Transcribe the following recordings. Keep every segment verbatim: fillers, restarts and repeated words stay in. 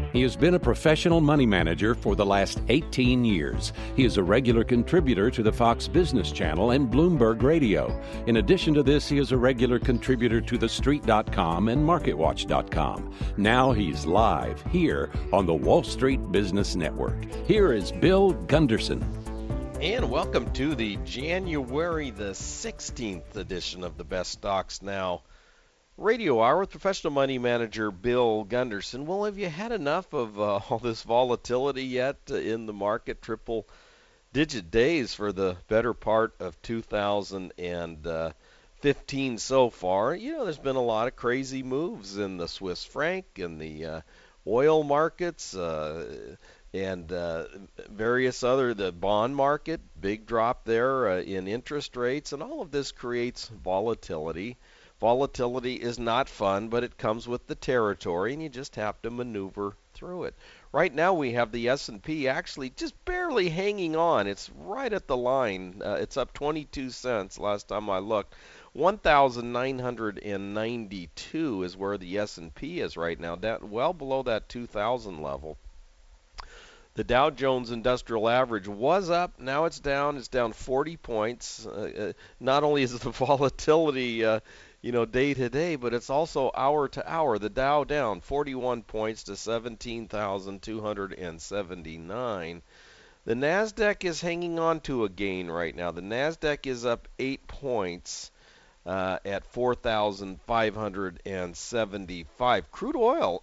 He has been a professional money manager for the last eighteen years. He is a regular contributor to the Fox Business Channel and Bloomberg Radio. In addition to this, he is a regular contributor to the street dot com and market watch dot com. Now he's live here on the Wall Street Business Network. Here is Bill Gunderson. And welcome to the January the sixteenth edition of the Best Stocks Now Radio Hour with professional money manager Bill Gunderson. Well, have you had enough of uh, all this volatility yet uh, in the market? Triple digit days for the better part of two thousand fifteen so far. You know, there's been a lot of crazy moves in the Swiss franc and the uh, oil markets uh, and uh, various other, the bond market, big drop there uh, in interest rates, and all of this creates volatility. Volatility is not fun, but it comes with the territory, and you just have to maneuver through it. Right now we have the S and P actually just barely hanging on. It's right at the line. Uh, it's up twenty-two cents last time I looked. one thousand nine hundred ninety-two is where the S and P is right now, down, well below that two thousand level. The Dow Jones Industrial Average was up. Now it's down. It's down forty points. Uh, uh, not only is the volatility uh, you know, day to day, but it's also hour to hour. The Dow down forty-one points to seventeen thousand two hundred seventy-nine. The Nasdaq is hanging on to a gain right now. The Nasdaq is up eight points uh, at four thousand five hundred seventy-five. Crude oil,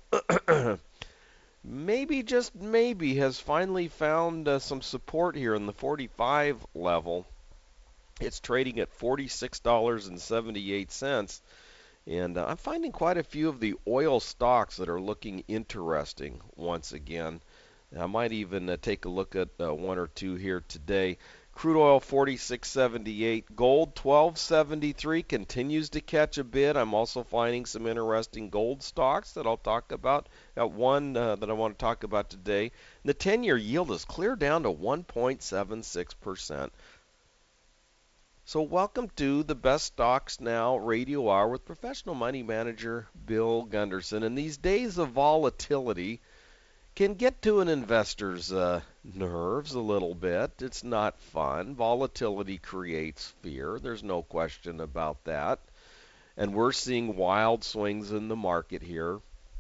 maybe, just maybe, has finally found uh, some support here in the forty-five level. It's trading at forty-six dollars and seventy-eight cents, and uh, I'm finding quite a few of the oil stocks that are looking interesting once again. I might even uh, take a look at uh, one or two here today. Crude oil forty-six seventy-eight, gold twelve seventy-three, continues to catch a bid. I'm also finding some interesting gold stocks that I'll talk about. Got one uh, that I want to talk about today. The ten-year yield is clear down to one point seven six percent. So welcome to the Best Stocks Now Radio Hour with professional money manager Bill Gunderson. And these days of volatility can get to an investor's uh, nerves a little bit. It's not fun. Volatility creates fear. There's no question about that. And we're seeing wild swings in the market here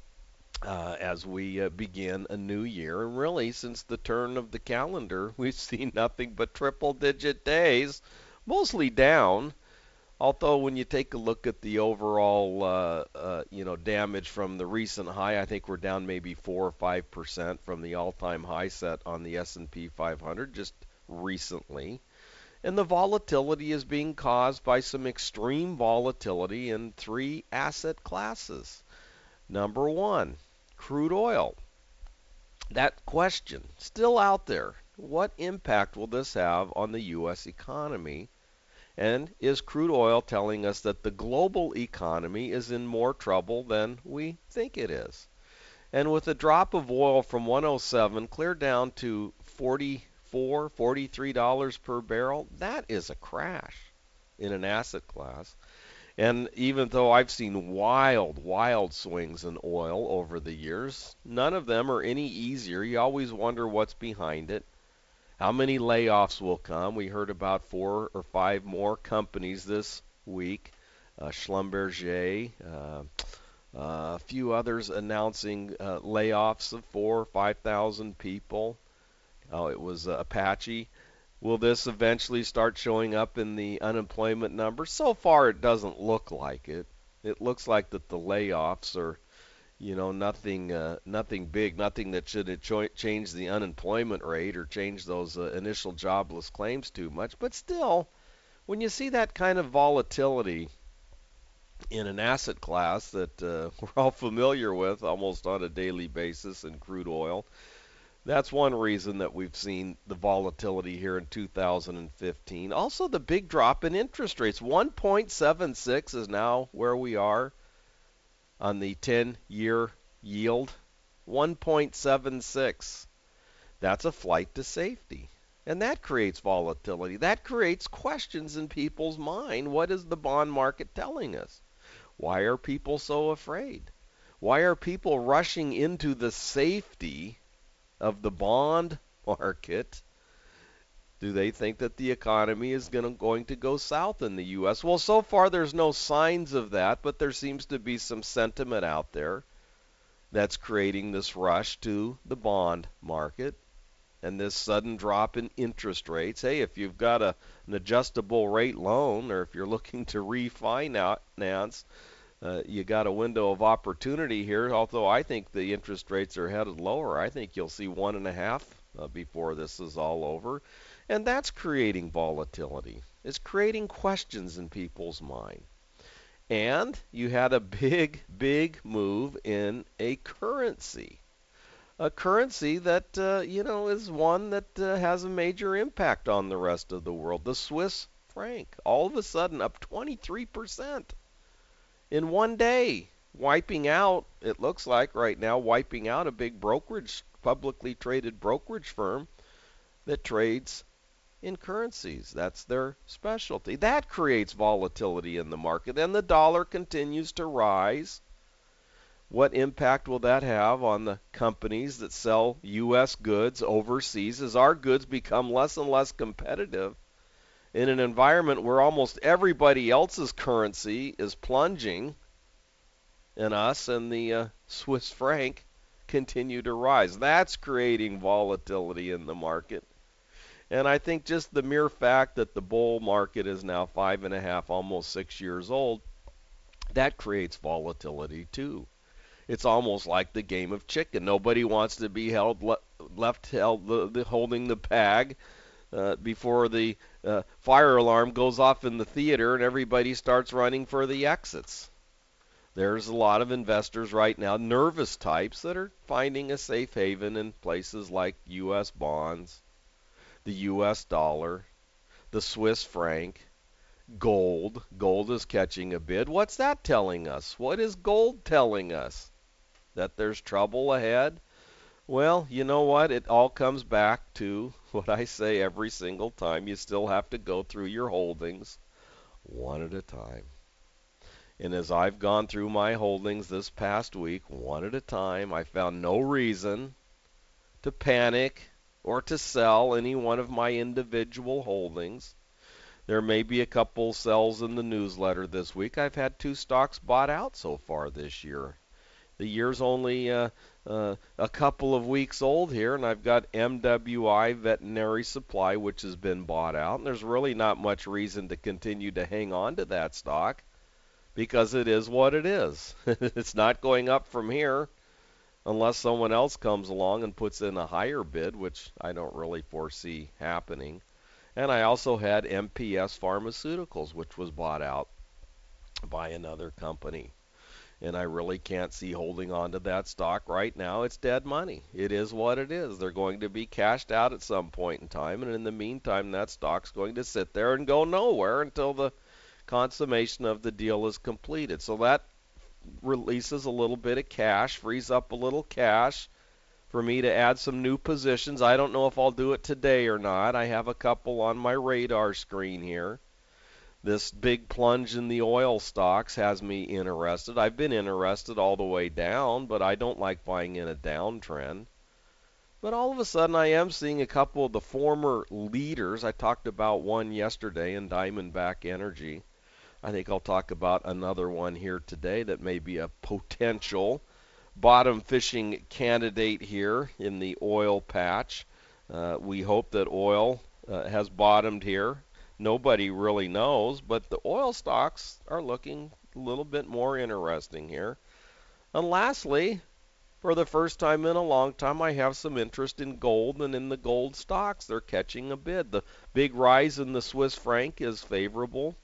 uh, as we uh, begin a new year. And really, since the turn of the calendar, we've seen nothing but triple-digit days. Mostly down, although when you take a look at the overall, uh, uh, you know, damage from the recent high, I think we're down maybe four or five percent from the all-time high set on the S and P five hundred just recently. And the volatility is being caused by some extreme volatility in three asset classes. Number one, crude oil. That question still out there. What impact will this have on the U S economy? And is crude oil telling us that the global economy is in more trouble than we think it is? And with a drop of oil from one oh seven clear down to forty-four, forty-three dollars per barrel, that is a crash in an asset class. And even though I've seen wild, wild swings in oil over the years, none of them are any easier. You always wonder what's behind it. How many layoffs will come? We heard about four or five more companies this week. Uh, Schlumberger, uh, uh, a few others announcing uh, layoffs of four or five thousand people. Oh, it was uh, Apache. Will this eventually start showing up in the unemployment numbers? So far, it doesn't look like it. It looks like that the layoffs are, you know, nothing, uh, nothing big, nothing that should cho- change the unemployment rate or change those uh, initial jobless claims too much. But still, when you see that kind of volatility in an asset class that uh, we're all familiar with almost on a daily basis in crude oil, that's one reason that we've seen the volatility here in two thousand fifteen. Also, the big drop in interest rates. one point seven six is now where we are on the ten-year yield, one point seven six. That's a flight to safety. And that creates volatility. That creates questions in people's mind. What is the bond market telling us? Why are people so afraid? Why are people rushing into the safety of the bond market? Do they think that the economy is gonna, going to go south in the U S? Well, so far there's no signs of that, but there seems to be some sentiment out there that's creating this rush to the bond market and this sudden drop in interest rates. Hey, if you've got a, an adjustable rate loan, or if you're looking to refinance, uh, you got a window of opportunity here. Although I think the interest rates are headed lower, I think you'll see one and a half uh, before this is all over, and that's creating volatility. It's creating questions in people's mind. And you had a big, big move in a currency. A currency that, uh, you know, is one that uh, has a major impact on the rest of the world. The Swiss franc, all of a sudden up twenty-three percent in one day, wiping out, it looks like right now, wiping out a big brokerage, publicly traded brokerage firm that trades in currencies. That's their specialty. That creates volatility in the market, and the dollar continues to rise. What impact will that have on the companies that sell U S goods overseas as our goods become less and less competitive in an environment where almost everybody else's currency is plunging, and us and the uh, Swiss franc continue to rise? That's creating volatility in the market. And I think just the mere fact that the bull market is now five and a half, almost six years old, that creates volatility too. It's almost like the game of chicken. Nobody wants to be held le- left held the, the holding the bag uh, before the uh, fire alarm goes off in the theater and everybody starts running for the exits. There's a lot of investors right now, nervous types, that are finding a safe haven in places like U S bonds, the U S dollar, the Swiss franc, gold. Gold is catching a bid. What's that telling us? What is gold telling us? That there's trouble ahead? Well, you know what? It all comes back to what I say every single time. You still have to go through your holdings one at a time. And as I've gone through my holdings this past week, one at a time, I found no reason to panic or to sell any one of my individual holdings. There may be a couple sells in the newsletter this week. I've had two stocks bought out so far this year. The year's only uh, uh, a couple of weeks old here, and I've got M W I Veterinary Supply, which has been bought out. And there's really not much reason to continue to hang on to that stock because it is what it is. It's not going up from here unless someone else comes along and puts in a higher bid, which I don't really foresee happening. And I also had M P S Pharmaceuticals, which was bought out by another company. And I really can't see holding on to that stock right now. It's dead money. It is what it is. They're going to be cashed out at some point in time, and in the meantime, that stock's going to sit there and go nowhere until the consummation of the deal is completed. So that releases a little bit of cash, frees up a little cash for me to add some new positions. I don't know if I'll do it today or not. I have a couple on my radar screen here. This big plunge in the oil stocks has me interested. I've been interested all the way down, but I don't like buying in a downtrend. But all of a sudden I am seeing a couple of the former leaders. I talked about one yesterday in Diamondback Energy. I think I'll talk about another one here today that may be a potential bottom fishing candidate here in the oil patch. Uh, we hope that oil uh, has bottomed here. Nobody really knows, but the oil stocks are looking a little bit more interesting here. And lastly, for the first time in a long time, I have some interest in gold and in the gold stocks. They're catching a bid. The big rise in the Swiss franc is favorable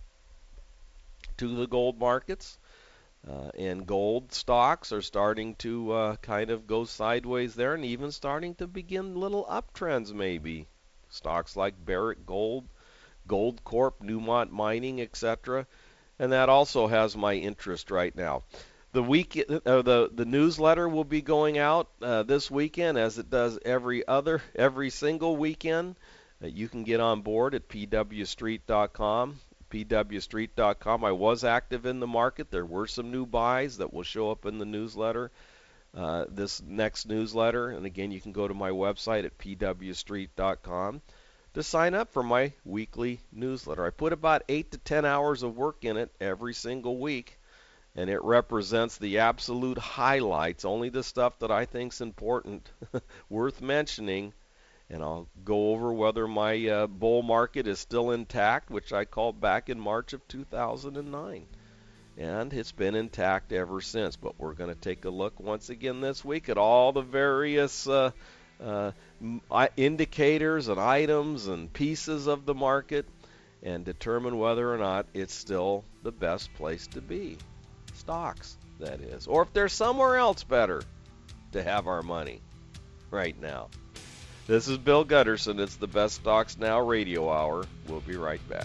to the gold markets. Uh, and gold stocks are starting to uh, kind of go sideways there and even starting to begin little uptrends maybe. Stocks like Barrick Gold, Goldcorp, Newmont Mining, et cetera. And that also has my interest right now. The week, uh, the the newsletter will be going out uh, this weekend, as it does every other every single weekend. Uh, you can get on board at p w street dot com. p w street dot com. I was active in the market. There were some new buys that will show up in the newsletter, uh, this next newsletter. And again, you can go to my website at p w street dot com to sign up for my weekly newsletter. I put about eight to ten hours of work in it every single week, and it represents the absolute highlights, only the stuff that I think's important, worth mentioning. And I'll go over whether my uh, bull market is still intact, which I called back in March of two thousand nine. And it's been intact ever since. But we're going to take a look once again this week at all the various uh, uh, indicators and items and pieces of the market and determine whether or not it's still the best place to be. Stocks, that is. Or if there's somewhere else better to have our money right now. This is Bill Gunderson. It's the Best Stocks Now Radio Hour. We'll be right back.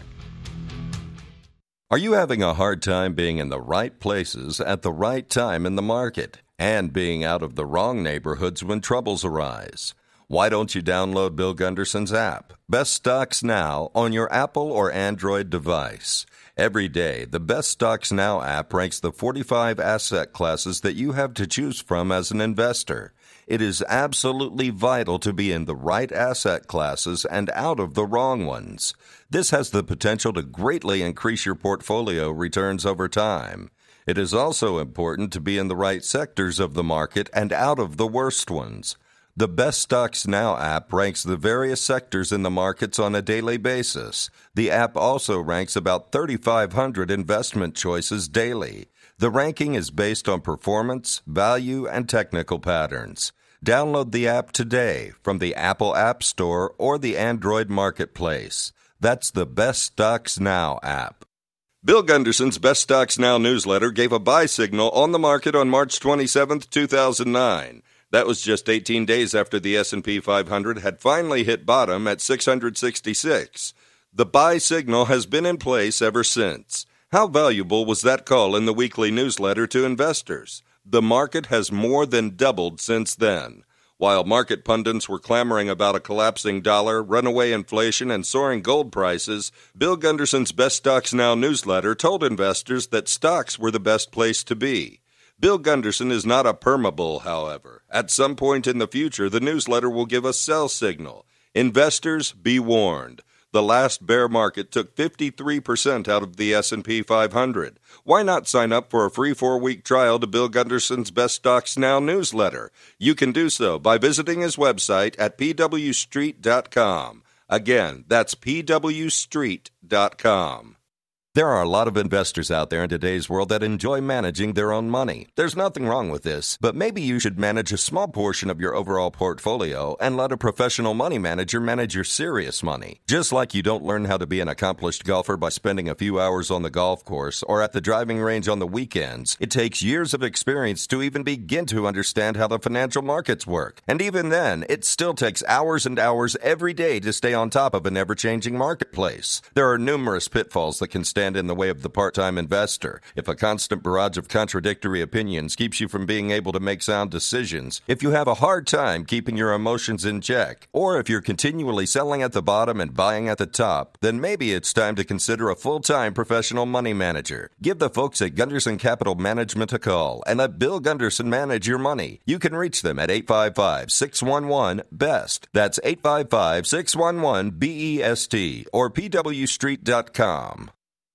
Are you having a hard time being in the right places at the right time in the market and being out of the wrong neighborhoods when troubles arise? Why don't you download Bill Gunderson's app, Best Stocks Now, on your Apple or Android device? Every day, the Best Stocks Now app ranks the forty-five asset classes that you have to choose from as an investor. It is absolutely vital to be in the right asset classes and out of the wrong ones. This has the potential to greatly increase your portfolio returns over time. It is also important to be in the right sectors of the market and out of the worst ones. The Best Stocks Now app ranks the various sectors in the markets on a daily basis. The app also ranks about thirty-five hundred investment choices daily. The ranking is based on performance, value, and technical patterns. Download the app today from the Apple App Store or the Android Marketplace. That's the Best Stocks Now app. Bill Gunderson's Best Stocks Now newsletter gave a buy signal on the market on March twenty-seventh, two thousand nine. That was just eighteen days after the S and P five hundred had finally hit bottom at six hundred sixty-six. The buy signal has been in place ever since. How valuable was that call in the weekly newsletter to investors? The market has more than doubled since then. While market pundits were clamoring about a collapsing dollar, runaway inflation, and soaring gold prices, Bill Gunderson's Best Stocks Now newsletter told investors that stocks were the best place to be. Bill Gunderson is not a permabull, however. At some point in the future, the newsletter will give a sell signal. Investors, be warned. The last bear market took fifty-three percent out of the S and P five hundred. Why not sign up for a free four-week trial to Bill Gunderson's Best Stocks Now newsletter? You can do so by visiting his website at p w street dot com. Again, that's p w street dot com. There are a lot of investors out there in today's world that enjoy managing their own money. There's nothing wrong with this, but maybe you should manage a small portion of your overall portfolio and let a professional money manager manage your serious money. Just like you don't learn how to be an accomplished golfer by spending a few hours on the golf course or at the driving range on the weekends, it takes years of experience to even begin to understand how the financial markets work. And even then, it still takes hours and hours every day to stay on top of an ever-changing marketplace. There are numerous pitfalls that can stand in the way of the part-time investor. If a constant barrage of contradictory opinions keeps you from being able to make sound decisions, if you have a hard time keeping your emotions in check, or if you're continually selling at the bottom and buying at the top, then maybe it's time to consider a full-time professional money manager. Give the folks at Gunderson Capital Management a call and let Bill Gunderson manage your money. You can reach them at eight five five, six one one, B E S T. That's eight five five, six one one, B E S T or p w street dot com.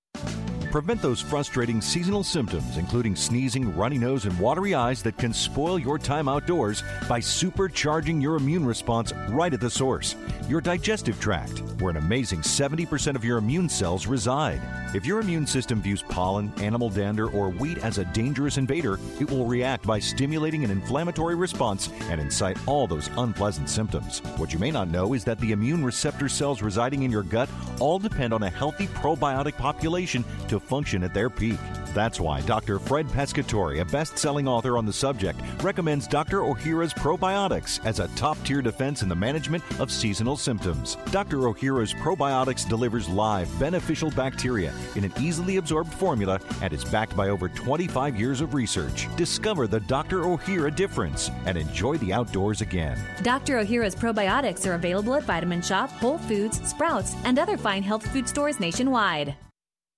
Prevent those frustrating seasonal symptoms, including sneezing, runny nose, and watery eyes that can spoil your time outdoors by supercharging your immune response right at the source, your digestive tract, where an amazing seventy percent of your immune cells reside. If your immune system views pollen, animal dander, or wheat as a dangerous invader, it will react by stimulating an inflammatory response and incite all those unpleasant symptoms. What you may not know is that the immune receptor cells residing in your gut all depend on a healthy probiotic population to function at their peak. That's why Doctor Fred Pescatore, a best-selling author on the subject, recommends Doctor Ohhira's Probiotics as a top-tier defense in the management of seasonal symptoms. Doctor Ohhira's Probiotics delivers live, beneficial bacteria in an easily absorbed formula and is backed by over twenty-five years of research. Discover the Doctor Ohhira difference and enjoy the outdoors again. Doctor Ohhira's Probiotics are available at Vitamin Shop, Whole Foods, Sprouts, and other fine health food stores nationwide.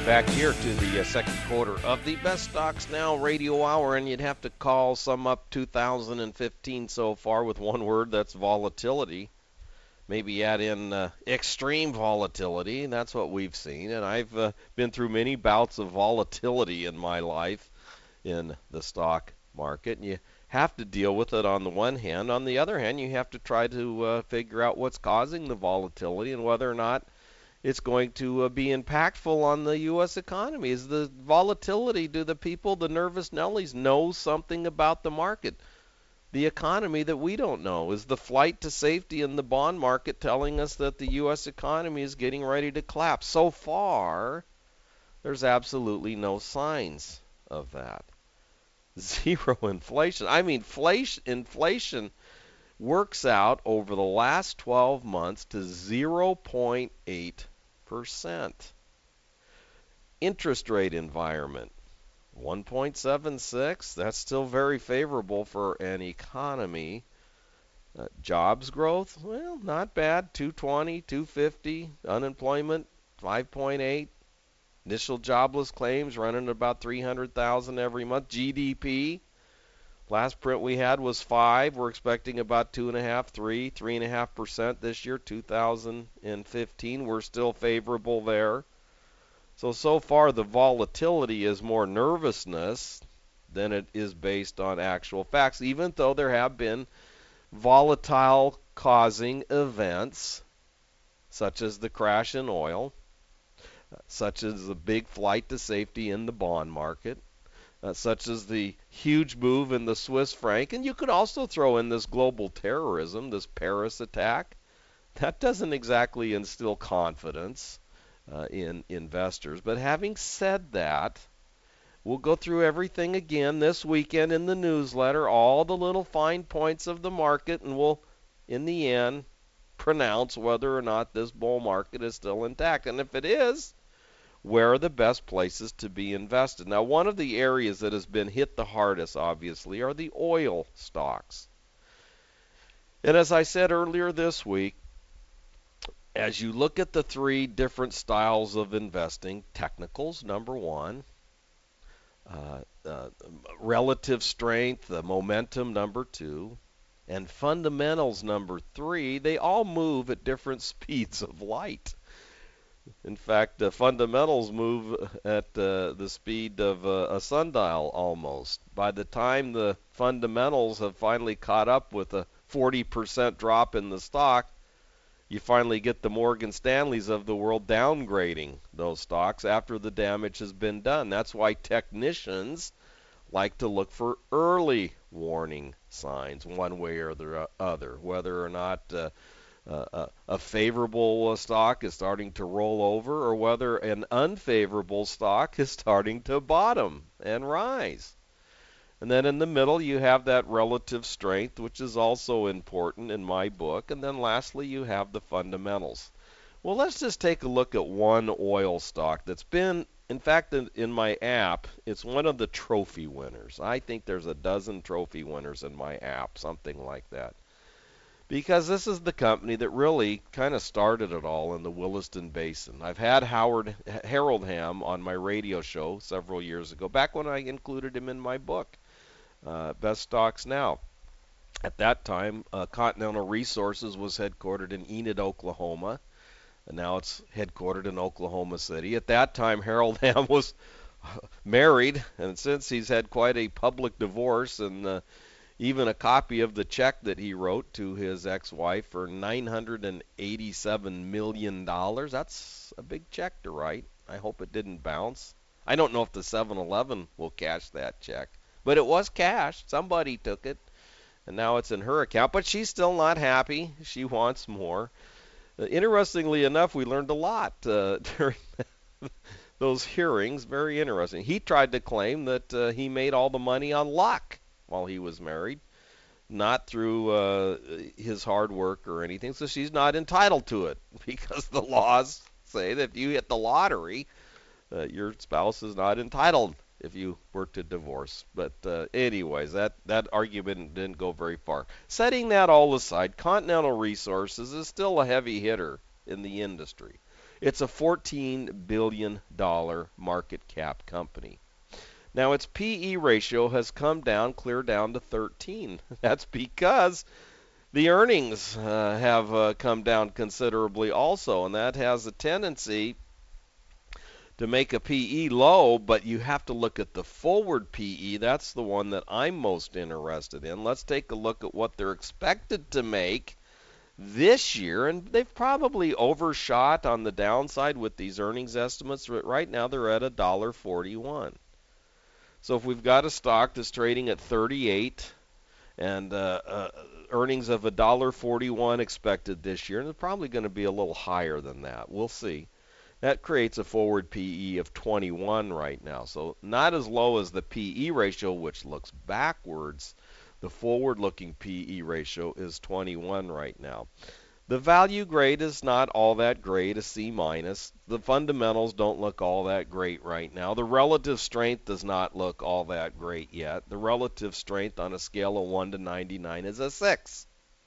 Back here to the uh, second quarter of the Best Stocks Now radio hour, and you'd have to call sum up two thousand fifteen so far with one word, that's volatility. Maybe add in uh, extreme volatility, and that's what we've seen. And I've uh, been through many bouts of volatility in my life in the stock market, and you have to deal with it on the one hand. On the other hand, you have to try to uh, figure out what's causing the volatility and whether or not it's going to uh, be impactful on the U S economy. Is the volatility, do the people, the nervous Nellies, know something about the market, the economy that we don't know? Is the flight to safety in the bond market telling us that the U S economy is getting ready to collapse? So far, there's absolutely no signs of that. Zero inflation. I mean, inflation, inflation works out over the last twelve months to zero point eight percent. Interest rate environment, one point seven six. That's still very favorable for an economy. Uh, jobs growth, well, not bad, two twenty, two fifty. Unemployment, five point eight. Initial jobless claims running at about three hundred thousand every month. G D P, last print we had was five. We're expecting about two and a half, three, three and a half percent this year, two thousand fifteen. We're still favorable there. So so far the volatility is more nervousness than it is based on actual facts, even though there have been volatile causing events such as the crash in oil, such as the big flight to safety in the bond market, uh, such as the huge move in the Swiss franc. And you could also throw in this global terrorism, this Paris attack. That doesn't exactly instill confidence uh, in investors. But having said that, we'll go through everything again this weekend in the newsletter, all the little fine points of the market, and we'll, in the end, pronounce whether or not this bull market is still intact. And if it is, where are the best places to be invested? Now, one of the areas that has been hit the hardest, obviously, are the oil stocks. And as I said earlier this week, as you look at the three different styles of investing, technicals, number one, uh, uh, relative strength, the momentum, number two, and fundamentals, number three, they all move at different speeds of light. In fact, uh, fundamentals move at uh, the speed of uh, a sundial almost. By the time the fundamentals have finally caught up with a forty percent drop in the stock, you finally get the Morgan Stanleys of the world downgrading those stocks after the damage has been done. That's why technicians like to look for early warning signs one way or the other, whether or not uh, Uh, a, a favorable uh, stock is starting to roll over, or whether an unfavorable stock is starting to bottom and rise. And then in the middle you have that relative strength, which is also important in my book. And then lastly you have the fundamentals. Well, let's just take a look at one oil stock that's been, in fact, in, in my app, it's one of the trophy winners. I think there's a dozen trophy winners in my app, something like that. Because this is the company that really kind of started it all in the Williston Basin. I've had Howard Harold Hamm on my radio show several years ago, back when I included him in my book, uh, Best Stocks Now. At that time, uh, Continental Resources was headquartered in Enid, Oklahoma, and now it's headquartered in Oklahoma City. At that time, Harold Hamm was married, and since he's had quite a public divorce, and uh, even a copy of the check that he wrote to his ex-wife for nine hundred eighty-seven million dollars. That's a big check to write. I hope it didn't bounce. I don't know if the seven eleven will cash that check, but it was cashed. Somebody took it, and now it's in her account. But she's still not happy. She wants more. Uh, interestingly enough, we learned a lot uh, during those hearings. Very interesting. He tried to claim that uh, he made all the money on luck while he was married, not through uh, his hard work or anything. So she's not entitled to it because the laws say that if you hit the lottery, uh, your spouse is not entitled if you were to divorce. But uh, anyways, that, that argument didn't go very far. Setting that all aside, Continental Resources is still a heavy hitter in the industry. It's a fourteen billion dollars market cap company. Now, its P E ratio has come down, clear down to thirteen. That's because the earnings uh, have uh, come down considerably also, and that has a tendency to make a P E low, but you have to look at the forward P E. That's the one that I'm most interested in. Let's take a look at what they're expected to make this year, and they've probably overshot on the downside with these earnings estimates. Right now they're at one dollar forty-one. So if we've got a stock that's trading at thirty-eight and uh, uh, earnings of one dollar forty-one expected this year, and it's probably going to be a little higher than that. We'll see. That creates a forward P E of twenty-one right now. So not as low as the P E ratio, which looks backwards. The forward-looking P E ratio is twenty-one right now. The value grade is not all that great, a C minus. The fundamentals don't look all that great right now. The relative strength does not look all that great yet. The relative strength on a scale of one to ninety-nine is a six.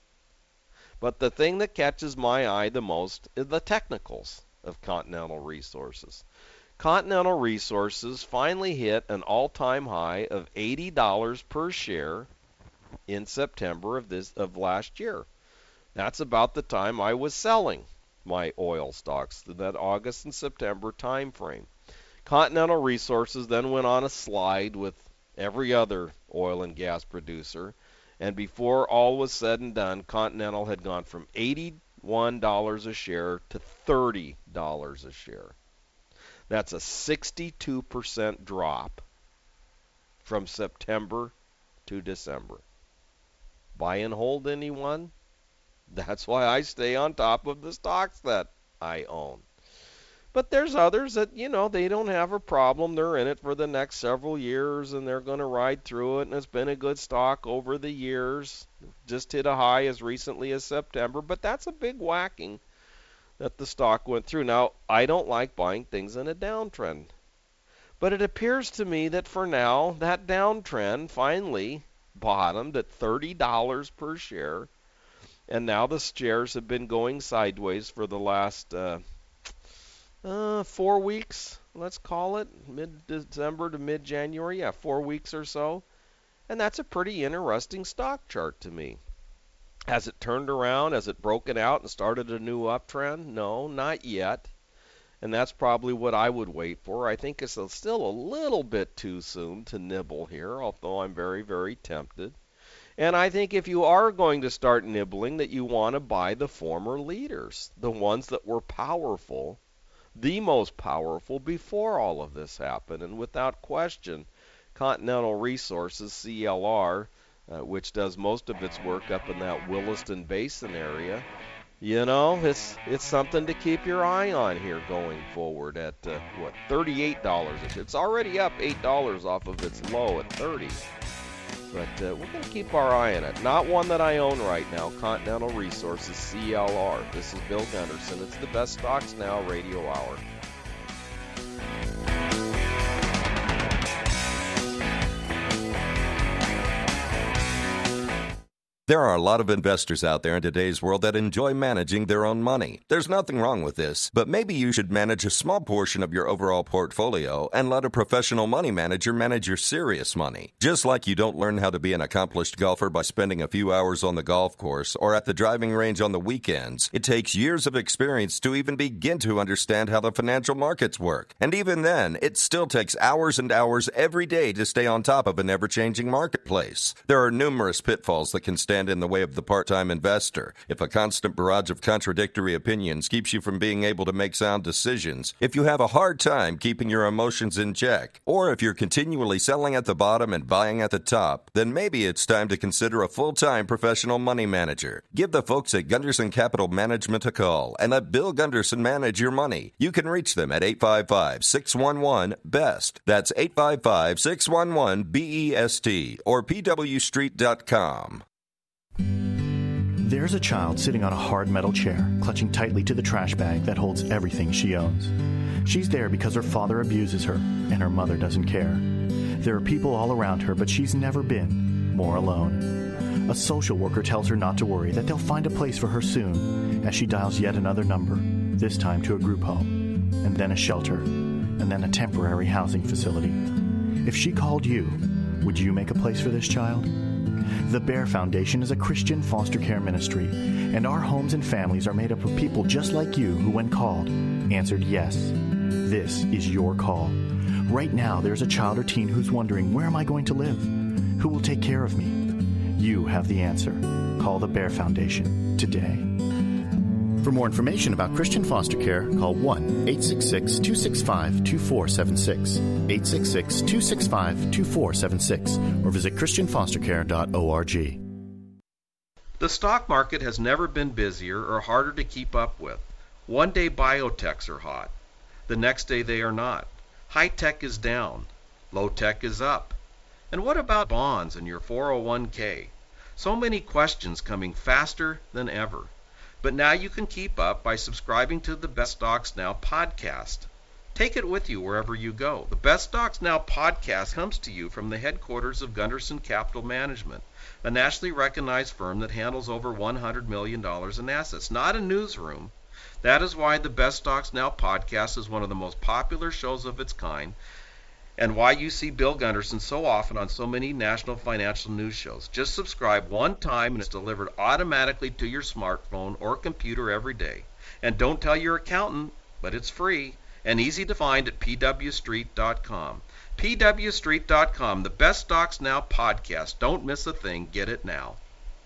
But the thing that catches my eye the most is the technicals of Continental Resources. Continental Resources finally hit an all-time high of eighty dollars per share in September of this of last year. That's about the time I was selling my oil stocks, that August and September time frame. Continental Resources then went on a slide with every other oil and gas producer, and before all was said and done, Continental had gone from eighty-one dollars a share to thirty dollars a share. That's a sixty-two percent drop from September to December. Buy and hold, anyone? That's why I stay on top of the stocks that I own. But there's others that, you know, they don't have a problem. They're in it for the next several years, and they're going to ride through it, and it's been a good stock over the years. Just hit a high as recently as September, but that's a big whacking that the stock went through. Now, I don't like buying things in a downtrend, but it appears to me that for now, that downtrend finally bottomed at thirty dollars per share, and now the shares have been going sideways for the last uh, uh, four weeks, let's call it, mid-December to mid-January, yeah, four weeks or so, and that's a pretty interesting stock chart to me. Has it turned around? Has it broken out and started a new uptrend? No, not yet. And that's probably what I would wait for. I think it's still a little bit too soon to nibble here, although I'm very, very tempted. And I think if you are going to start nibbling, that you want to buy the former leaders, the ones that were powerful, the most powerful before all of this happened. And without question, Continental Resources, C L R, uh, which does most of its work up in that Williston Basin area, you know, it's it's something to keep your eye on here going forward at, uh, what, thirty-eight dollars. It's already up eight dollars off of its low at thirty dollars. But uh, we're going to keep our eye on it. Not one that I own right now, Continental Resources, C L R. This is Bill Gunderson. It's the Best Stocks Now Radio Hour. There are a lot of investors out there in today's world that enjoy managing their own money. There's nothing wrong with this, but maybe you should manage a small portion of your overall portfolio and let a professional money manager manage your serious money. Just like you don't learn how to be an accomplished golfer by spending a few hours on the golf course or at the driving range on the weekends, it takes years of experience to even begin to understand how the financial markets work. And even then, it still takes hours and hours every day to stay on top of an ever-changing marketplace. There are numerous pitfalls that can stand in the way of the part-time investor. If a constant barrage of contradictory opinions keeps you from being able to make sound decisions, if you have a hard time keeping your emotions in check, or if you're continually selling at the bottom and buying at the top, then maybe it's time to consider a full-time professional money manager. Give the folks at Gunderson Capital Management a call and let Bill Gunderson manage your money. You can reach them at eight five five, six one one, B E S T. That's eight five five, six one one, B E S T or P W street dot com. There's a child sitting on a hard metal chair, clutching tightly to the trash bag that holds everything she owns. She's there because her father abuses her, and her mother doesn't care. There are people all around her, but she's never been more alone. A social worker tells her not to worry, that they'll find a place for her soon, as she dials yet another number. this time to a group home, and then a shelter, and then a temporary housing facility. If she called you, would you make a place for this child? The Bear Foundation is a Christian foster care ministry, and our homes and families are made up of people just like you who, when called, answered yes. This is your call. Right now, there's a child or teen who's wondering, where am I going to live? Who will take care of me? You have the answer. Call the Bear Foundation today. For more information about Christian foster care, call one eight six six, two six five, two four seven six, eight six six, two six five, two four seven six, or visit christian foster care dot org. The stock market has never been busier or harder to keep up with. One day biotechs are hot. The next day they are not. High tech is down. Low tech is up. And what about bonds and your four oh one k? So many questions coming faster than ever. But now you can keep up by subscribing to the Best Stocks Now podcast. Take it with you wherever you go. The Best Stocks Now podcast comes to you from the headquarters of Gunderson Capital Management, a nationally recognized firm that handles over one hundred million dollars in assets, not a newsroom. That is why the Best Stocks Now podcast is one of the most popular shows of its kind, and why you see Bill Gunderson so often on so many national financial news shows. Just subscribe one time and it's delivered automatically to your smartphone or computer every day. And don't tell your accountant, but it's free and easy to find at p w street dot com. p w street dot com, the Best Stocks Now podcast. Don't miss a thing. Get it now.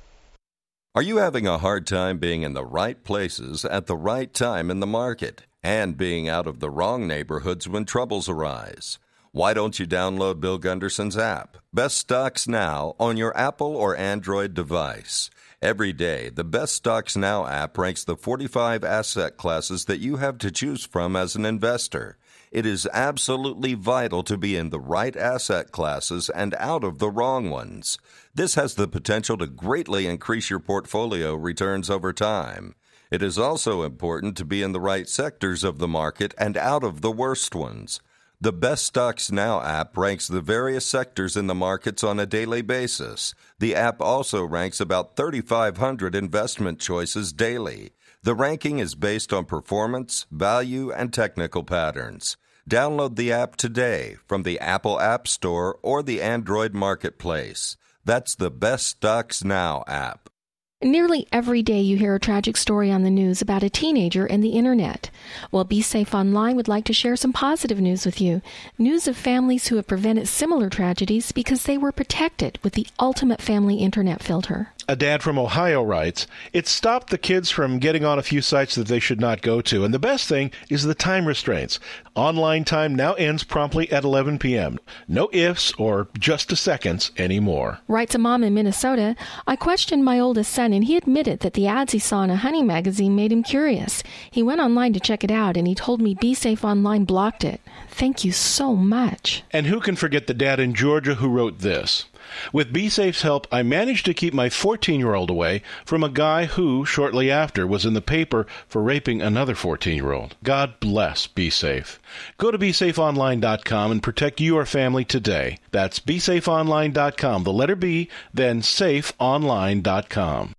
Are you having a hard time being in the right places at the right time in the market and being out of the wrong neighborhoods when troubles arise? Why don't you download Bill Gunderson's app, Best Stocks Now, on your Apple or Android device? Every day, the Best Stocks Now app ranks the forty-five asset classes that you have to choose from as an investor. It is absolutely vital to be in the right asset classes and out of the wrong ones. This has the potential to greatly increase your portfolio returns over time. It is also important to be in the right sectors of the market and out of the worst ones. The Best Stocks Now app ranks the various sectors in the markets on a daily basis. The app also ranks about thirty-five hundred investment choices daily. The ranking is based on performance, value, and technical patterns. Download the app today from the Apple App Store or the Android Marketplace. That's the Best Stocks Now app. Nearly every day you hear a tragic story on the news about a teenager and the internet. Well, Be Safe Online would like to share some positive news with you. News of families who have prevented similar tragedies because they were protected with the ultimate family internet filter. A dad from Ohio writes, "It stopped the kids from getting on a few sites that they should not go to. And the best thing is the time restraints. Online time now ends promptly at eleven p.m. No ifs or just a seconds anymore." Writes a mom in Minnesota, "I questioned my oldest son and he admitted that the ads he saw in a hunting magazine made him curious. He went online to check it out and he told me Be Safe Online blocked it. Thank you so much." And who can forget the dad in Georgia who wrote this? "With BeSafe's help, I managed to keep my fourteen-year-old away from a guy who, shortly after, was in the paper for raping another fourteen-year-old. God bless BeSafe. Go to be safe online dot com and protect your family today. That's be safe online dot com, the letter B, then safe online dot com.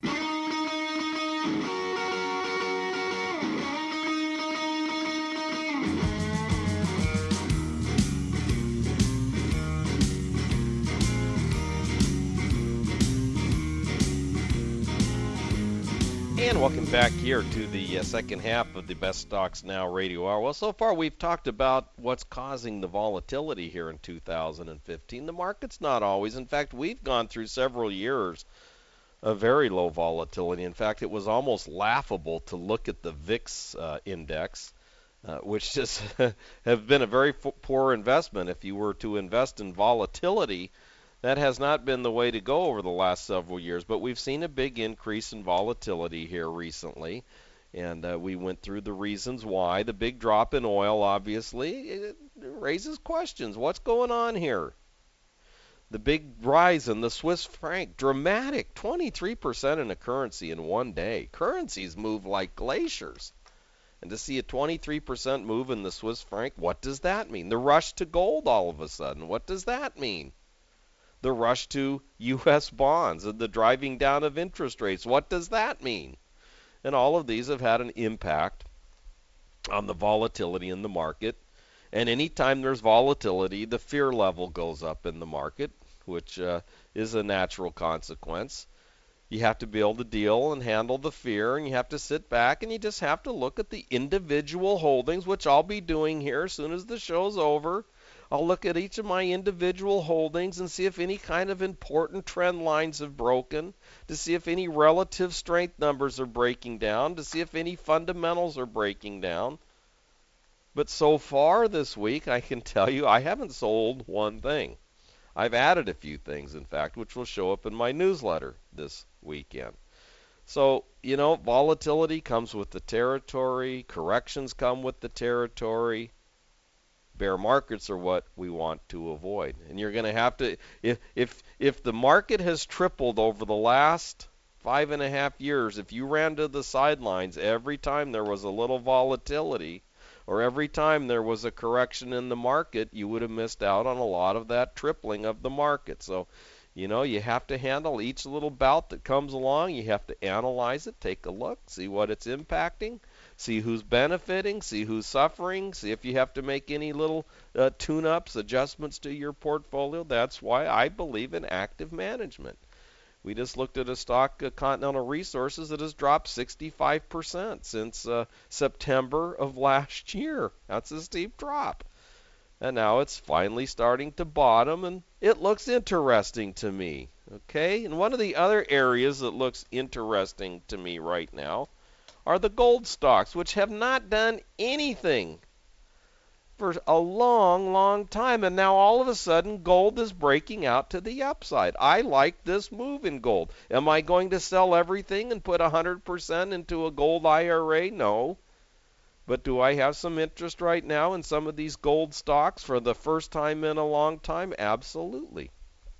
And welcome back here to the uh, second half of the Best Stocks Now radio hour. Well, so far we've talked about what's causing the volatility here in two thousand fifteen. The market's not always. In fact, we've gone through several years of very low volatility. In fact, it was almost laughable to look at the V I X uh, index, uh, which just have been a very f- poor investment. If you were to invest in volatility, that has not been the way to go over the last several years, but we've seen a big increase in volatility here recently, and uh, we went through the reasons why. The big drop in oil, obviously, it raises questions. What's going on here? The big rise in the Swiss franc, dramatic, twenty-three percent in a currency in one day. Currencies move like glaciers. And to see a twenty-three percent move in the Swiss franc, what does that mean? The rush to gold all of a sudden, what does that mean? The rush to U S bonds and the driving down of interest rates. What does that mean? And all of these have had an impact on the volatility in the market. And anytime there's volatility, the fear level goes up in the market, which uh, is a natural consequence. You have to be able to deal and handle the fear, and you have to sit back and you just have to look at the individual holdings, which I'll be doing here as soon as the show's over. I'll look at each of my individual holdings and see if any kind of important trend lines have broken, to see if any relative strength numbers are breaking down, to see if any fundamentals are breaking down. But so far this week, I can tell you I haven't sold one thing. I've added a few things, in fact, which will show up in my newsletter this weekend. So, you know, volatility comes with the territory. Corrections come with the territory. Bear markets are what we want to avoid. And you're going to have to, if, if, if the market has tripled over the last five and a half years, if you ran to the sidelines every time there was a little volatility, or every time there was a correction in the market, you would have missed out on a lot of that tripling of the market. So, you know, you have to handle each little bout that comes along. You have to analyze it, take a look, see what it's impacting, see who's benefiting, see who's suffering, see if you have to make any little uh, tune-ups, adjustments to your portfolio. That's why I believe in active management. We just looked at a stock, uh, Continental Resources, that has dropped sixty-five percent since uh, September of last year. That's a steep drop. And now it's finally starting to bottom, and it looks interesting to me. Okay? And one of the other areas that looks interesting to me right now are the gold stocks, which have not done anything for a long, long time. And now all of a sudden, gold is breaking out to the upside. I like this move in gold. Am I going to sell everything and put one hundred percent into a gold I R A? No. But do I have some interest right now in some of these gold stocks for the first time in a long time? Absolutely.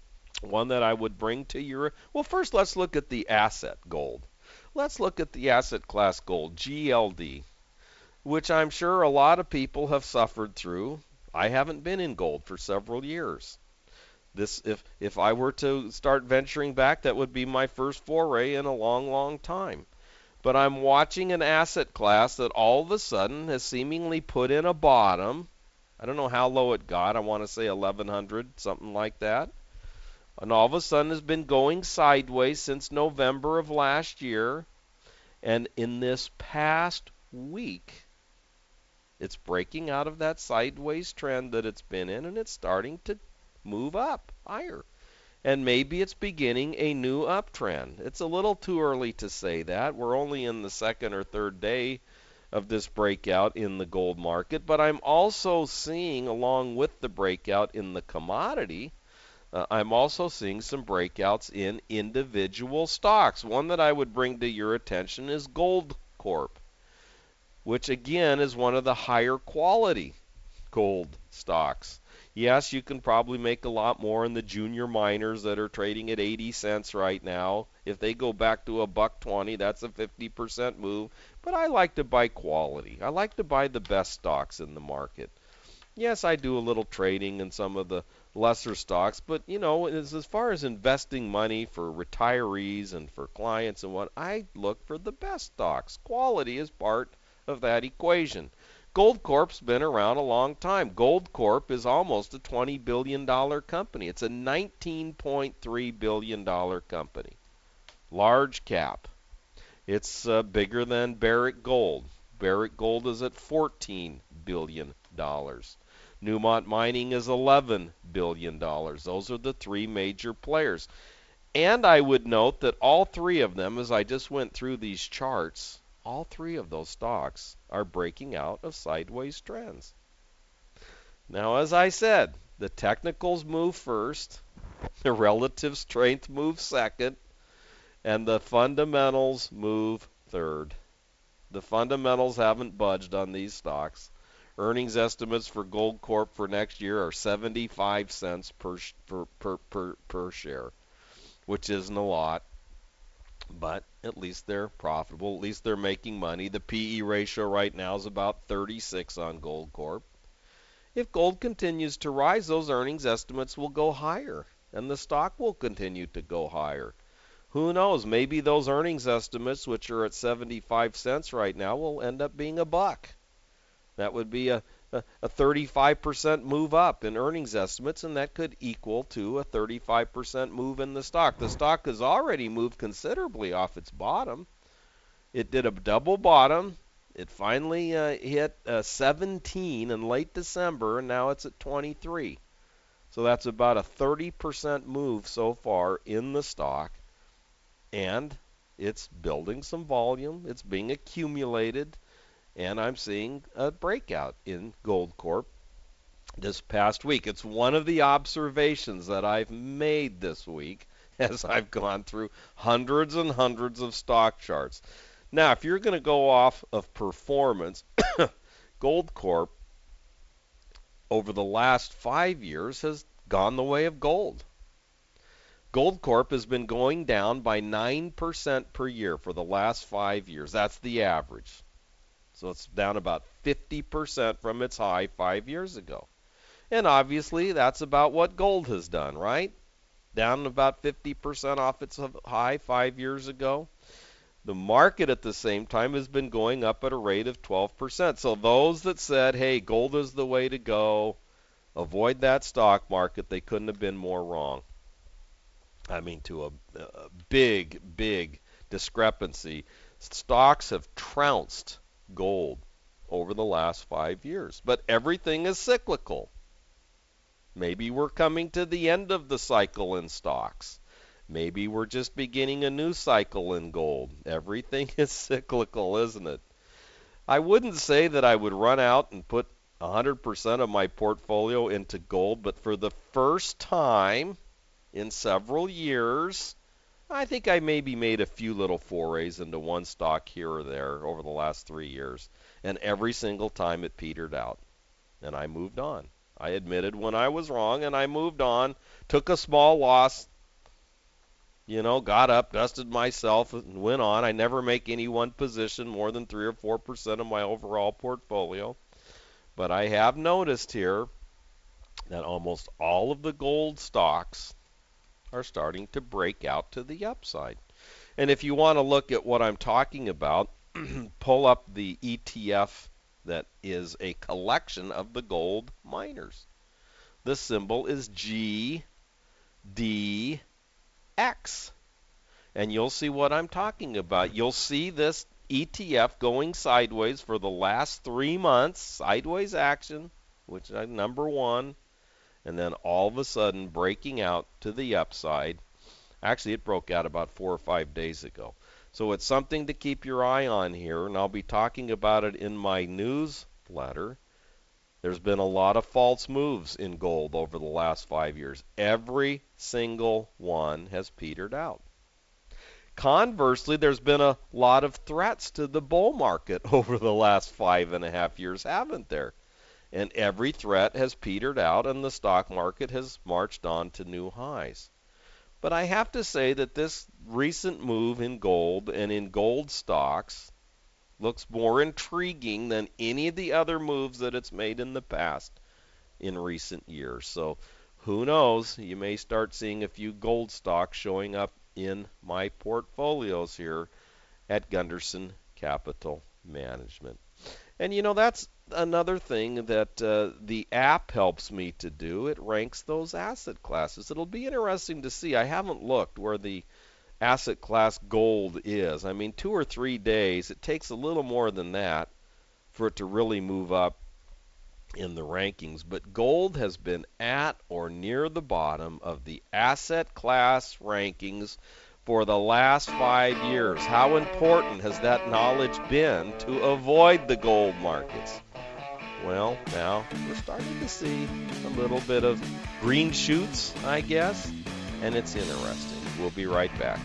One that I would bring to your... Well, first let's look at the asset gold. Let's look at the asset class gold, G L D, which I'm sure a lot of people have suffered through. I haven't been in gold for several years. This, if if I were to start venturing back, that would be my first foray in a long, long time. But I'm watching an asset class that all of a sudden has seemingly put in a bottom. I don't know how low it got. I want to say eleven hundred, something like that. And all of a sudden has been going sideways since November of last year. And in this past week, it's breaking out of that sideways trend that it's been in, and it's starting to move up higher. And maybe it's beginning a new uptrend. It's a little too early to say that. We're only in the second or third day of this breakout in the gold market, but I'm also seeing, along with the breakout in the commodity, uh, I'm also seeing some breakouts in individual stocks. One that I would bring to your attention is Goldcorp, which again is one of the higher quality gold stocks. Yes, you can probably make a lot more in the junior miners that are trading at eighty cents right now. If they go back to a buck twenty, that's a fifty percent move. But I like to buy quality. I like to buy the best stocks in the market. Yes, I do a little trading in some of the lesser stocks, but you know, as, as far as investing money for retirees and for clients and what, I look for the best stocks. Quality is part of that equation. Goldcorp's been around a long time. Goldcorp is almost a twenty billion dollars company. It's a nineteen point three billion dollars company. Large cap. It's uh, bigger than Barrick Gold. Barrick Gold is at fourteen billion dollars. Newmont Mining is eleven billion dollars. Those are the three major players. And I would note that all three of them, as I just went through these charts, all three of those stocks are breaking out of sideways trends. Now, as I said, the technicals move first, the relative strength moves second, and the fundamentals move third. The fundamentals haven't budged on these stocks. Earnings estimates for Goldcorp for next year are seventy-five cents per, per, per, per, per share, which isn't a lot. But at least they're profitable. At least they're making money. The P E ratio right now is about thirty-six on Goldcorp. If gold continues to rise, those earnings estimates will go higher, and the stock will continue to go higher. Who knows? Maybe those earnings estimates, which are at seventy-five cents right now, will end up being a buck. That would be a, a, a thirty-five percent move up in earnings estimates, and that could equal to a thirty-five percent move in the stock. The stock has already moved considerably off its bottom. It did a double bottom. It finally uh, hit uh, seventeen in late December, and now it's at twenty-three. So that's about a thirty percent move so far in the stock, and it's building some volume. It's being accumulated, and I'm seeing a breakout in Goldcorp this past week. It's one of the observations that I've made this week as I've gone through hundreds and hundreds of stock charts. Now, if you're going to go off of performance, Goldcorp over the last five years has gone the way of gold. Goldcorp has been going down by nine percent per year for the last five years. That's the average. So it's down about fifty percent from its high five years ago. And obviously, that's about what gold has done, right? Down about fifty percent off its high five years ago. The market at the same time has been going up at a rate of twelve percent. So those that said, hey, gold is the way to go, avoid that stock market, they couldn't have been more wrong. I mean, to a, a big, big discrepancy. Stocks have trounced gold over the last five years. But everything is cyclical. Maybe we're coming to the end of the cycle in stocks. Maybe we're just beginning a new cycle in gold. Everything is cyclical, isn't it? I wouldn't say that I would run out and put one hundred percent of my portfolio into gold, but for the first time in several years, I think I maybe made a few little forays into one stock here or there over the last three years. And every single time it petered out. And I moved on. I admitted when I was wrong, and I moved on, took a small loss, you know, got up, dusted myself, and went on. I never make any one position more than three or four percent of my overall portfolio. But I have noticed here that almost all of the gold stocks are starting to break out to the upside. And if you want to look at what I'm talking about, pull up the E T F that is a collection of the gold miners. The symbol is G D X. And you'll see what I'm talking about. You'll see this E T F going sideways for the last three months, sideways action, which is number one, and then all of a sudden breaking out to the upside. Actually, it broke out about four or five days ago. So it's something to keep your eye on here, and I'll be talking about it in my newsletter. There's been a lot of false moves in gold over the last five years. Every single one has petered out. Conversely, there's been a lot of threats to the bull market over the last five and a half years, haven't there? And every threat has petered out, and the stock market has marched on to new highs. But I have to say that this recent move in gold and in gold stocks looks more intriguing than any of the other moves that it's made in the past in recent years. So who knows, you may start seeing a few gold stocks showing up in my portfolios here at Gunderson Capital Management. And you know, that's another thing that uh, the app helps me to do. It ranks those asset classes. It'll be interesting to see. I haven't looked where the asset class gold is. I mean, two or three days, it takes a little more than that for it to really move up in the rankings. But gold has been at or near the bottom of the asset class rankings for the last five years. How important has that knowledge been to avoid the gold markets? Well, now we're starting to see a little bit of green shoots, I guess, and it's interesting. We'll be right back.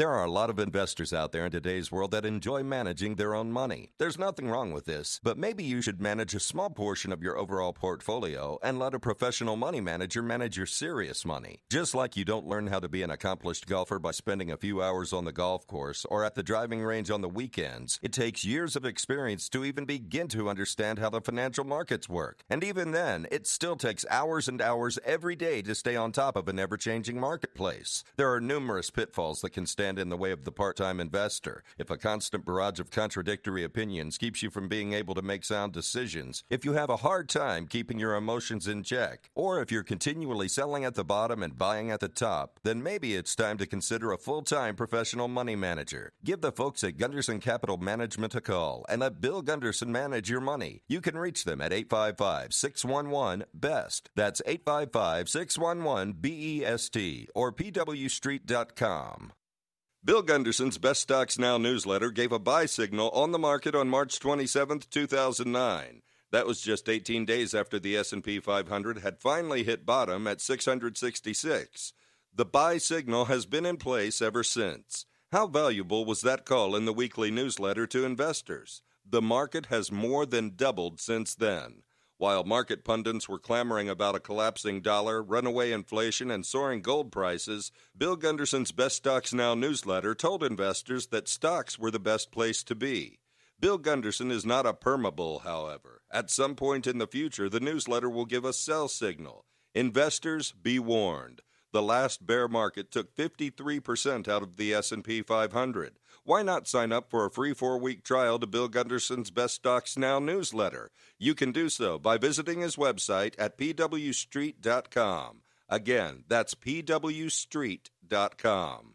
There are a lot of investors out there in today's world that enjoy managing their own money. There's nothing wrong with this, but maybe you should manage a small portion of your overall portfolio and let a professional money manager manage your serious money. Just like you don't learn how to be an accomplished golfer by spending a few hours on the golf course or at the driving range on the weekends, it takes years of experience to even begin to understand how the financial markets work. And even then, it still takes hours and hours every day to stay on top of an ever-changing marketplace. There are numerous pitfalls that can stand in the way of the part-time investor. If a constant barrage of contradictory opinions keeps you from being able to make sound decisions, if you have a hard time keeping your emotions in check, or if you're continually selling at the bottom and buying at the top, then maybe it's time to consider a full-time professional money manager. Give the folks at Gunderson Capital Management a call and let Bill Gunderson manage your money. You can reach them at eight five five, six one one, B E S T. That's eight five five, six one one, B E S T or P W street dot com. Bill Gunderson's Best Stocks Now newsletter gave a buy signal on the market on March twenty-seventh, two thousand nine. That was just eighteen days after the S and P five hundred had finally hit bottom at six hundred sixty-six. The buy signal has been in place ever since. How valuable was that call in the weekly newsletter to investors? The market has more than doubled since then. While market pundits were clamoring about a collapsing dollar, runaway inflation, and soaring gold prices, Bill Gunderson's Best Stocks Now newsletter told investors that stocks were the best place to be. Bill Gunderson is not a permabull, however. At some point in the future, the newsletter will give a sell signal. Investors, be warned. The last bear market took fifty-three percent out of the S and P five hundred. Why not sign up for a free four-week trial to Bill Gunderson's Best Stocks Now newsletter? You can do so by visiting his website at P W street dot com. Again, that's P W street dot com.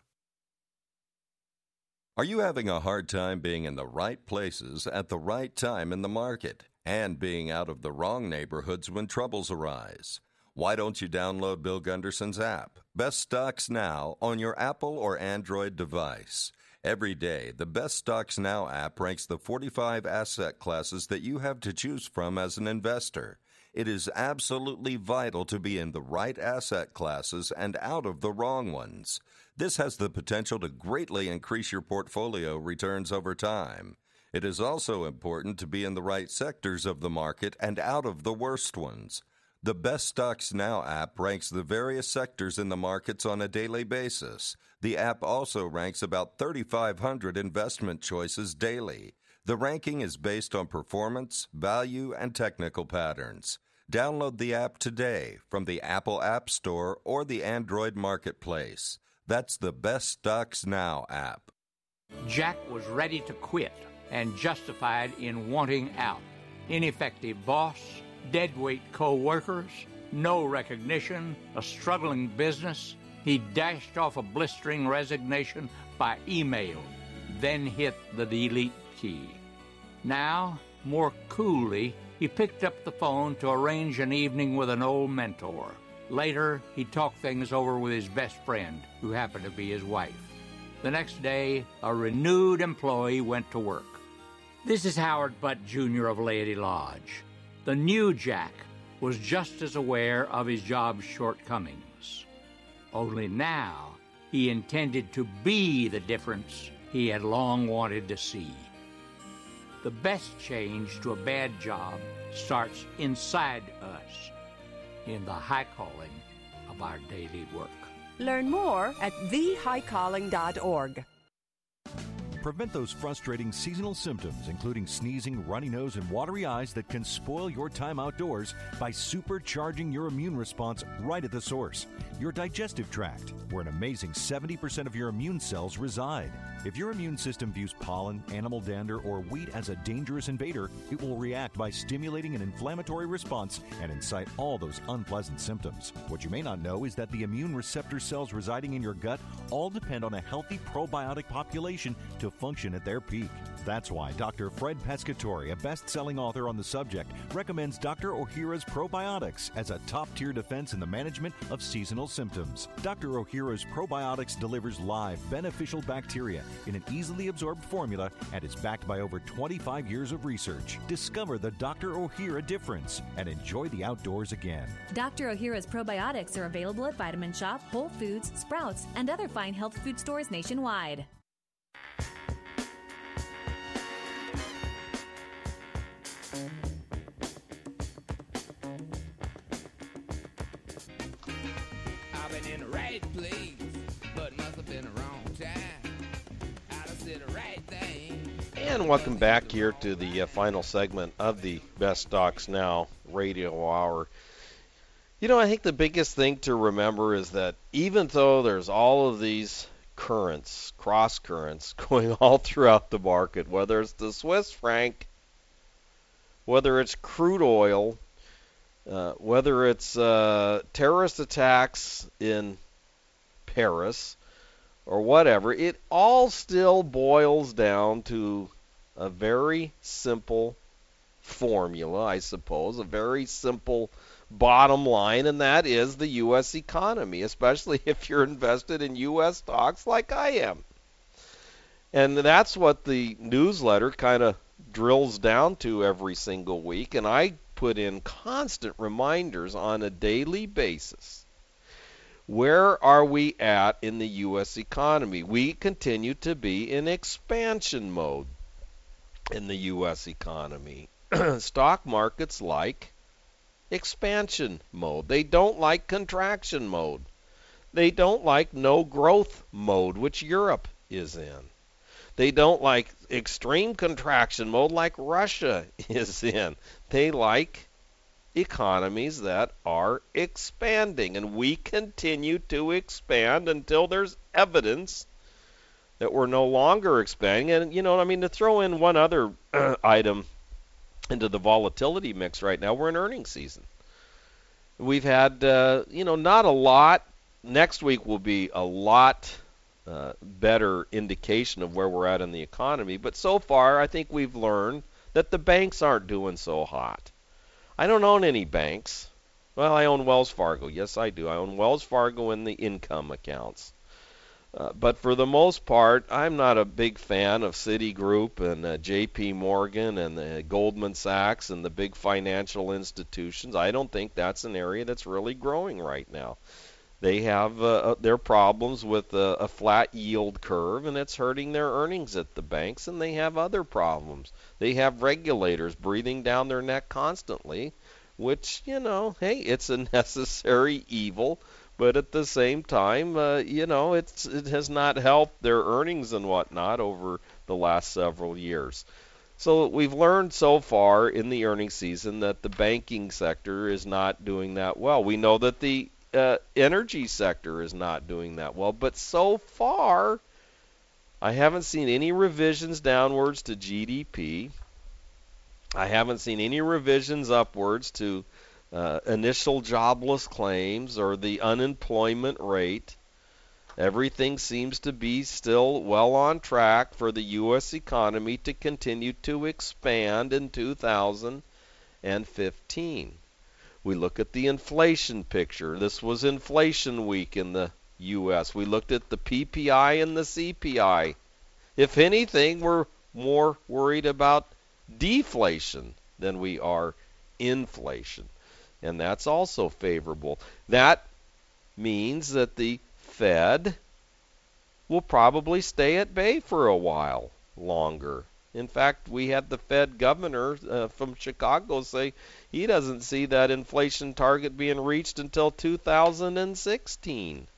Are you having a hard time being in the right places at the right time in the market and being out of the wrong neighborhoods when troubles arise? Why don't you download Bill Gunderson's app, Best Stocks Now, on your Apple or Android device? Every day, the Best Stocks Now app ranks the forty-five asset classes that you have to choose from as an investor. It is absolutely vital to be in the right asset classes and out of the wrong ones. This has the potential to greatly increase your portfolio returns over time. It is also important to be in the right sectors of the market and out of the worst ones. The Best Stocks Now app ranks the various sectors in the markets on a daily basis. The app also ranks about thirty-five hundred investment choices daily. The ranking is based on performance, value, and technical patterns. Download the app today from the Apple App Store or the Android Marketplace. That's the Best Stocks Now app. Jack was ready to quit and justified in wanting out. Ineffective boss, deadweight co-workers, no recognition, a struggling business. He dashed off a blistering resignation by email, then hit the delete key. Now, more coolly, he picked up the phone to arrange an evening with an old mentor. Later, he talked things over with his best friend, who happened to be his wife. The next day, a renewed employee went to work. This is Howard Butt, Junior of Laity Lodge. The new Jack was just as aware of his job's shortcomings. Only now he intended to be the difference he had long wanted to see. The best change to a bad job starts inside us, in the high calling of our daily work. Learn more at the high calling dot org. Prevent those frustrating seasonal symptoms, including sneezing, runny nose, and watery eyes that can spoil your time outdoors by supercharging your immune response right at the source, your digestive tract, where an amazing seventy percent of your immune cells reside. If your immune system views pollen, animal dander, or wheat as a dangerous invader, it will react by stimulating an inflammatory response and incite all those unpleasant symptoms. What you may not know is that the immune receptor cells residing in your gut all depend on a healthy probiotic population to to function at their peak. That's why Doctor Fred Pescatore, a best-selling author on the subject, recommends Doctor Ohhira's Probiotics as a top-tier defense in the management of seasonal symptoms. Doctor Ohhira's Probiotics delivers live, beneficial bacteria in an easily absorbed formula and is backed by over twenty-five years of research. Discover the Doctor Ohhira difference and enjoy the outdoors again. Doctor Ohhira's probiotics are available at Vitamin Shop, Whole Foods, Sprouts, and other fine health food stores nationwide. I've been in the right place, but must have been the wrong time. I done said the right thing. And welcome back here to the uh, final segment of the Best Stocks Now radio hour. You know, I think the biggest thing to remember is that even though there's all of these currents, cross currents, going all throughout the market, whether it's the Swiss franc, whether it's crude oil, uh, whether it's uh, terrorist attacks in Paris, or whatever, it all still boils down to a very simple formula, I suppose, a very simple bottom line, and that is the U S economy, especially if you're invested in U S stocks like I am. And that's what the newsletter kind of drills down to every single week, and I put in constant reminders on a daily basis. Where are we at in the U S economy? We continue to be in expansion mode in the U S economy. Stock markets like expansion mode. They don't like contraction mode. They don't like no growth mode, which Europe is in. They don't like extreme contraction mode like Russia is in. They like economies that are expanding, and we continue to expand until there's evidence that we're no longer expanding. And, you know, I mean, to throw in one other uh, item into the volatility mix right now, we're in earnings season. We've had, uh, you know, not a lot. Next week will be a lot uh, better indication of where we're at in the economy. But so far, I think we've learned that the banks aren't doing so hot. I don't own any banks. Well, I own Wells Fargo. Yes, I do. I own Wells Fargo in the income accounts. Uh, but for the most part, I'm not a big fan of Citigroup and uh, J P Morgan and uh, Goldman Sachs and the big financial institutions. I don't think that's an area that's really growing right now. They have uh, their problems with a, a flat yield curve, and it's hurting their earnings at the banks, and they have other problems. They have regulators breathing down their neck constantly, which, you know, hey, it's a necessary evil. But at the same time, uh, you know, it's, it has not helped their earnings and whatnot over the last several years. So we've learned so far in the earnings season that the banking sector is not doing that well. We know that the uh, energy sector is not doing that well. But so far, I haven't seen any revisions downwards to G D P. I haven't seen any revisions upwards to Uh, initial jobless claims or the unemployment rate. Everything seems to be still well on track for the U S economy to continue to expand in two thousand fifteen. We look at the inflation picture. This was inflation week in the U S. We looked at the P P I and the C P I. If anything, we're more worried about deflation than we are inflation. And that's also favorable. That means that the Fed will probably stay at bay for a while longer. In fact, we had the Fed governor uh, from Chicago say he doesn't see that inflation target being reached until two thousand sixteen.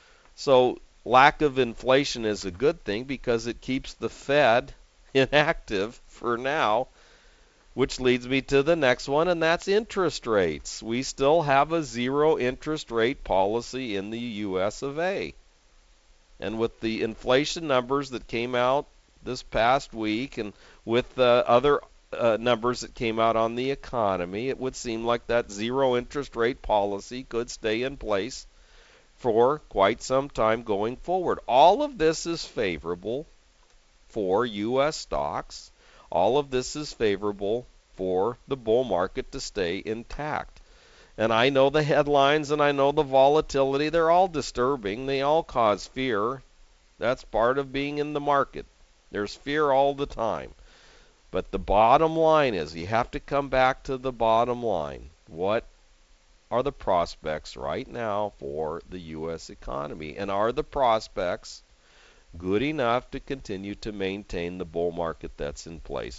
So lack of inflation is a good thing because it keeps the Fed inactive for now. Which leads me to the next one, and that's interest rates. We still have a zero interest rate policy in the U S of A. And with the inflation numbers that came out this past week and with the other uh, numbers that came out on the economy, it would seem like that zero interest rate policy could stay in place for quite some time going forward. All of this is favorable for U S stocks. All of this is favorable for the bull market to stay intact. And I know the headlines and I know the volatility. They're all disturbing. They all cause fear. That's part of being in the market. There's fear all the time. But the bottom line is, you have to come back to the bottom line. What are the prospects right now for the U S economy? And are the prospects good enough to continue to maintain the bull market that's in place?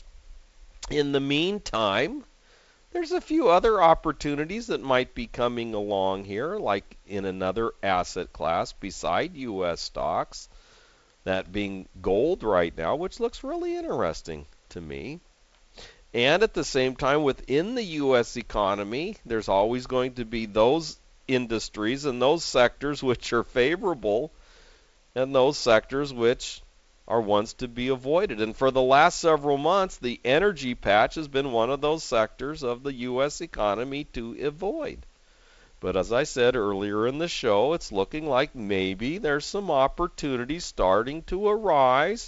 In the meantime, there's a few other opportunities that might be coming along here, like in another asset class beside U S stocks, that being gold right now, which looks really interesting to me. And at the same time, within the U S economy, there's always going to be those industries and those sectors which are favorable and those sectors which are ones to be avoided. And for the last several months, the energy patch has been one of those sectors of the U S economy to avoid. But as I said earlier in the show, it's looking like maybe there's some opportunities starting to arise.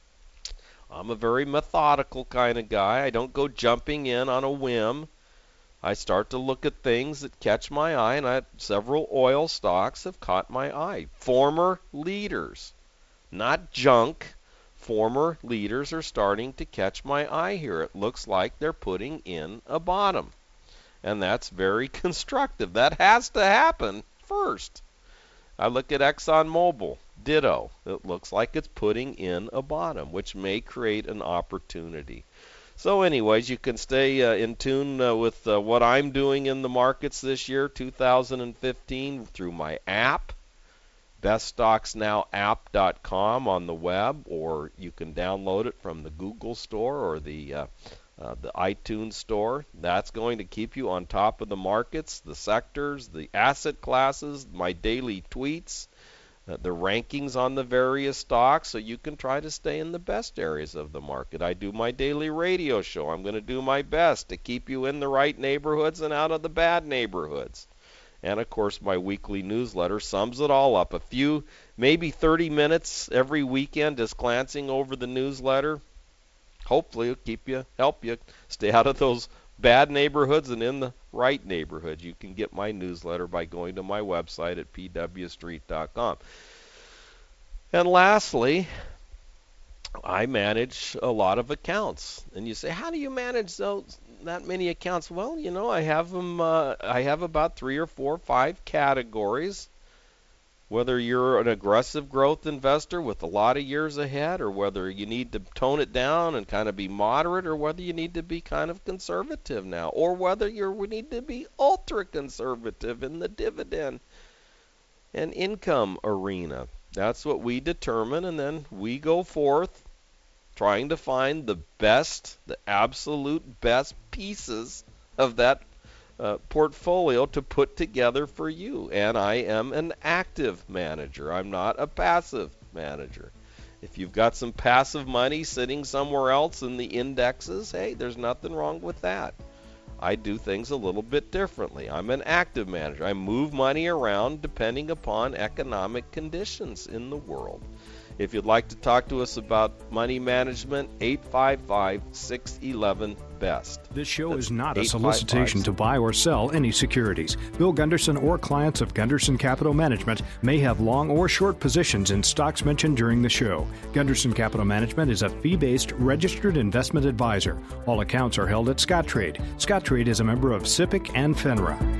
I'm a very methodical kind of guy. I don't go jumping in on a whim. I start to look at things that catch my eye, and I, several oil stocks have caught my eye. Former leaders, not junk. Former leaders are starting to catch my eye here. It looks like they're putting in a bottom. And that's very constructive. That has to happen first. I look at ExxonMobil. Ditto. It looks like it's putting in a bottom, which may create an opportunity. So anyways, you can stay uh, in tune uh, with uh, what I'm doing in the markets this year, two thousand fifteen, through my app, best stocks now app dot com on the web, or you can download it from the Google Store or the uh, uh, the iTunes Store. That's going to keep you on top of the markets, the sectors, the asset classes, my daily tweets, uh, the rankings on the various stocks, so you can try to stay in the best areas of the market. I do my daily radio show. I'm going to do my best to keep you in the right neighborhoods and out of the bad neighborhoods. And, of course, my weekly newsletter sums it all up. A few, maybe thirty minutes every weekend just glancing over the newsletter. Hopefully it'll keep you, help you stay out of those bad neighborhoods and in the right neighborhood. You can get my newsletter by going to my website at p w street dot com. And lastly, I manage a lot of accounts. And you say, how do you manage those? That many accounts? Well, you know, I have them. Uh, I have about three or four, five categories. Whether you're an aggressive growth investor with a lot of years ahead, or whether you need to tone it down and kind of be moderate, or whether you need to be kind of conservative now, or whether you need to be ultra conservative in the dividend and income arena. That's what we determine, and then we go forth trying to find the best, the absolute best pieces of that uh, portfolio to put together for you. And I am an active manager. I'm not a passive manager. If you've got some passive money sitting somewhere else in the indexes, hey, there's nothing wrong with that. I do things a little bit differently. I'm an active manager. I move money around depending upon economic conditions in the world. If you'd like to talk to us about money management, eight five five, six one one, B E S T. This show That's is not a solicitation to buy or sell any securities. Bill Gunderson or clients of Gunderson Capital Management may have long or short positions in stocks mentioned during the show. Gunderson Capital Management is a fee-based registered investment advisor. All accounts are held at Scottrade. Scottrade is a member of SIPC and FINRA.